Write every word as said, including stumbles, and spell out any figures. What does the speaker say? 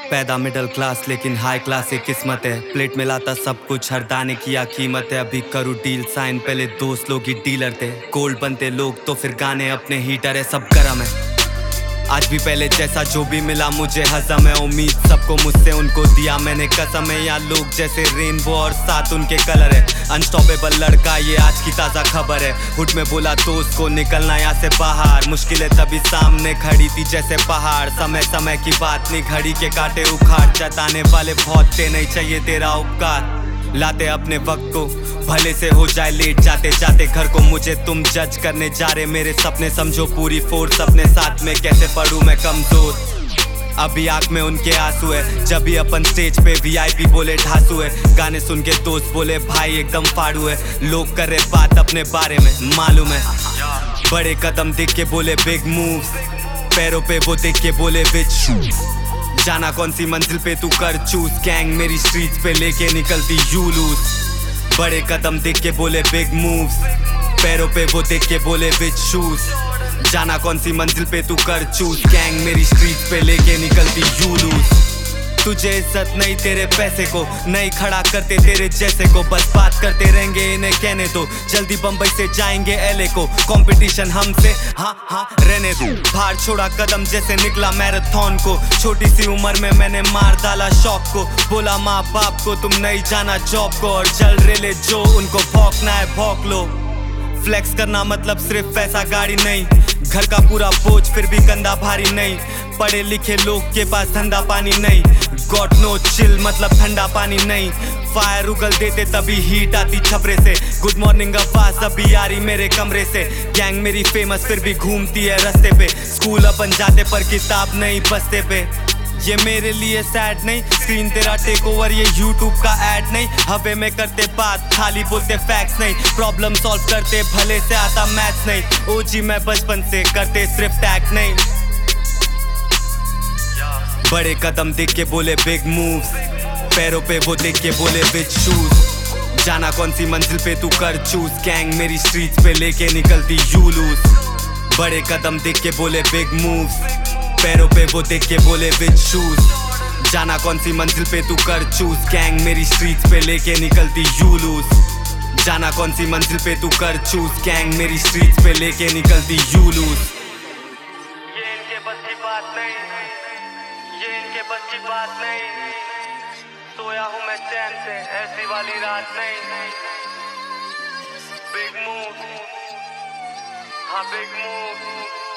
पैदा middle class लेकिन high class एक किस्मत है। प्लेट में लाता सब कुछ, हर दाने की क्या कीमत है। अभी करूँ डील साइन, पहले दोस्त लोग ही डीलर थे। गोल्ड बनते लोग तो फिर गाने अपने हीटर है, सब गरम है। आज भी पहले जैसा जो भी मिला मुझे हजम है। उम्मीद सबको मुझसे उनको दिया मैंने कसम है। यहाँ लोग जैसे रेनबो और साथ उनके कलर है। अनस्टॉपेबल लड़का ये आज की ताज़ा खबर है। हुड में बोला तो उसको निकलना यहाँ से बाहर। मुश्किलें तभी सामने खड़ी थी जैसे पहाड़। समय समय की बात नहीं, घड़ी के कांटे उखाड़। जताने वाले बहुत थे, नहीं चाहिए तेरा उपकार। लाते अपने वक्त को भले से हो जाए लेट, जाते जाते घर को मुझे तुम जज करने जा रहे। मेरे सपने समझो पूरी फोर्स, अपने साथ में कैसे पढ़ूं मैं कमजोर। अभी आंख में उनके आंसू है, जब भी अपन स्टेज पे वीआईपी बोले ढांसू है। गाने सुन के दोस्त बोले भाई एकदम फाड़ू है। लोग कर रहे बात अपने बारे में, मालूम है। बड़े कदम देख के बोले बिग मूव्स, पैरों पे वो देख के बोले विच शूज। जाना कौन सी मंजिल पे तू कर चूज। गैंग मेरी स्ट्रीट्स पे लेके निकलती यू लूज। बड़े कदम देख के बोले बिग मूव्स, पैरों पे वो देख के बोले विच शूज। जाना कौन सी मंजिल पे तू कर चूज। गैंग मेरी स्ट्रीट्स पे लेके निकलती यू लूज। तुझे इज्जत नहीं तेरे पैसे को, नहीं खड़ा करते तेरे जैसे को। बस बात करते रहेंगे इन्हें कहने दो, जल्दी बम्बई से जाएंगे एले को। कंपटीशन हमसे हाँ हाँ रहने दो। बाहर छोड़ा कदम जैसे निकला मैराथन को। छोटी सी उम्र में मैंने मार डाला शौक को। बोला माँ बाप को तुम नहीं जाना जॉब को। और चल रेले जो उनको भौंकना है भौंक लो। फ्लेक्स करना मतलब सिर्फ पैसा गाड़ी नहीं, घर का पूरा बोझ फिर भी कंधा भारी नहीं। पढ़े लिखे लोग के पास धंधा पानी नहीं। गॉड नो चिल मतलब ठंडा पानी नहीं। फायर उगल देते तभी हीट आती छपरे से। गुड मॉर्निंग आवाज अभी आ रही मेरे कमरे से। गैंग मेरी फेमस फिर भी घूमती है रास्ते पे। स्कूल अपन जाते पर किताब नहीं बस्ते पे। ये मेरे लिए सैड नहीं, स्क्रीन तेरा टेक ओवर ये यूट्यूब का ऐड नहीं। हवे में करते बात खाली बोलते फैक्ट्स नहीं। प्रॉब्लम सॉल्व करते भले से आता मैथ्स नहीं। ओजी मैं बचपन से करते सिर्फ टैग नहीं। बड़े कदम देख के बोले बिग मूव्स, पैरों पे वो देख के बोले विच शूज। जाना कौन सी मंजिल पे तू कर चूज। गैंग मेरी स्ट्रीट्स पे लेके निकलती यू लूज। बड़े कदम देख के बोले बिग मूव्स, पैरों पे वो देख के बोले विच शूज। जाना कौन सी मंजिल पे तू कर चूज। गैंग मेरी स्ट्रीट्स पे लेके निकलती यू लूज। जाना कौन सी मंजिल पे तू कर चूज। गैंग मेरी स्ट्रीट्स पे लेके निकलती यू लूज। ये इनके बस की बात नहीं, ये इनके बस की बात नहीं। सोया हूँ मैं चैन से, ऐसी वाली रात नहीं। बिग मूव, हाँ बिग मूव।